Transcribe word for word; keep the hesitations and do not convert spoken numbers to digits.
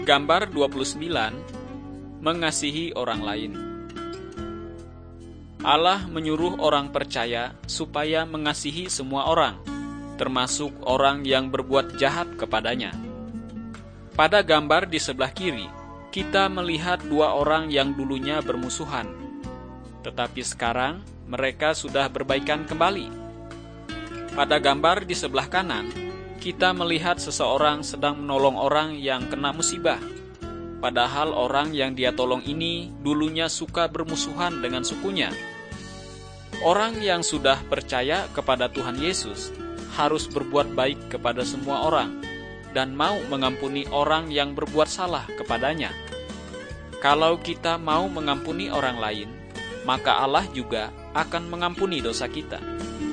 Gambar dua puluh sembilan, mengasihi orang lain. Allah menyuruh orang percaya supaya mengasihi semua orang, termasuk orang yang berbuat jahat kepadanya. Pada gambar di sebelah kiri, kita melihat dua orang yang dulunya bermusuhan, tetapi sekarang mereka sudah berbaikan kembali. Pada gambar di sebelah kanan, kita melihat seseorang sedang menolong orang yang kena musibah. Padahal orang yang dia tolong ini dulunya suka bermusuhan dengan sukunya. Orang yang sudah percaya kepada Tuhan Yesus harus berbuat baik kepada semua orang dan mau mengampuni orang yang berbuat salah kepadanya. Kalau kita mau mengampuni orang lain, maka Allah juga akan mengampuni dosa kita.